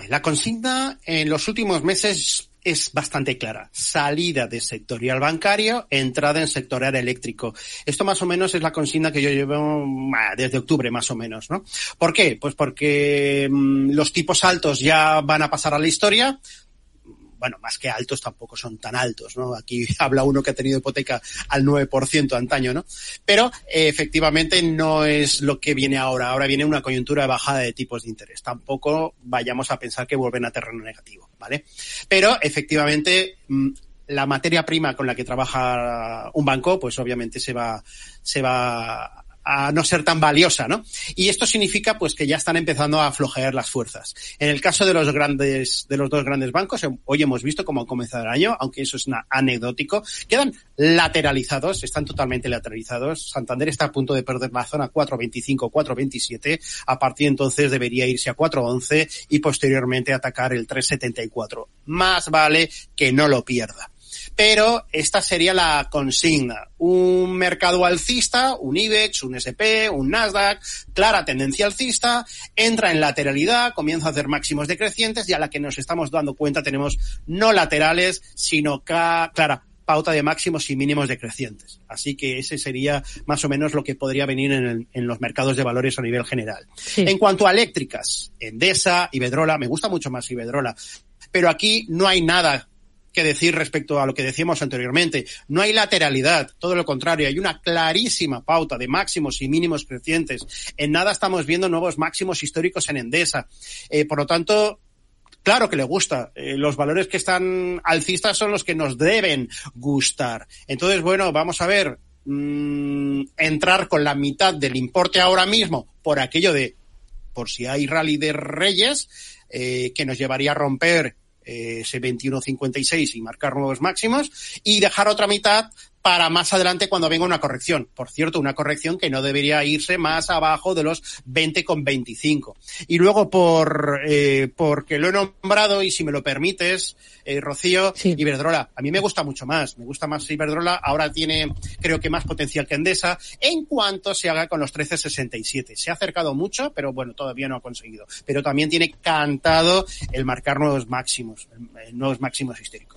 Vale, la consigna en los últimos meses es bastante clara. Salida de sectorial bancario, entrada en sectorial eléctrico. Esto más o menos es la consigna que yo llevo desde octubre más o menos, ¿no? ¿Por qué? Pues porque los tipos altos ya van a pasar a la historia. Bueno, más que altos tampoco son tan altos, ¿no? Aquí habla uno que ha tenido hipoteca al 9% antaño, ¿no? Pero efectivamente no es lo que viene ahora. Ahora viene una coyuntura de bajada de tipos de interés. Tampoco vayamos a pensar que vuelven a terreno negativo, ¿vale? Pero efectivamente la materia prima con la que trabaja un banco, pues obviamente se va a no ser tan valiosa, ¿no? Y esto significa pues que ya están empezando a flojear las fuerzas. En el caso de los dos grandes bancos, hoy hemos visto cómo ha comenzado el año, aunque eso es anecdótico, quedan lateralizados, están totalmente lateralizados. Santander está a punto de perder la zona 4.25, 4.27, a partir de entonces debería irse a 4.11 y posteriormente atacar el 3.74. Más vale que no lo pierda. Pero esta sería la consigna. Un mercado alcista, un IBEX, un S&P, un Nasdaq, clara tendencia alcista, entra en lateralidad, comienza a hacer máximos decrecientes y a la que nos estamos dando cuenta tenemos no laterales, sino clara pauta de máximos y mínimos decrecientes. Así que ese sería más o menos lo que podría venir en los mercados de valores a nivel general. Sí. En cuanto a eléctricas, Endesa, Iberdrola, me gusta mucho más Iberdrola, pero aquí no hay nada que decir respecto a lo que decíamos anteriormente. No hay lateralidad, todo lo contrario, hay una clarísima pauta de máximos y mínimos crecientes. En nada estamos viendo nuevos máximos históricos en Endesa. Por lo tanto, claro que le gusta. Los valores que están alcistas son los que nos deben gustar. Entonces, bueno, vamos a ver, entrar con la mitad del importe ahora mismo por aquello de, por si hay rally de Reyes, que nos llevaría a romper ese 21.56 y marcar nuevos máximos y dejar otra mitad para más adelante cuando venga una corrección. Por cierto, una corrección que no debería irse más abajo de los 20,25. Y luego porque lo he nombrado y si me lo permites, Rocío, sí. Iberdrola. A mí me gusta mucho más. Me gusta más Iberdrola. Ahora tiene, creo que más potencial que Endesa en cuanto se haga con los 13,67. Se ha acercado mucho, pero bueno, todavía no ha conseguido. Pero también tiene cantado el marcar nuevos máximos históricos.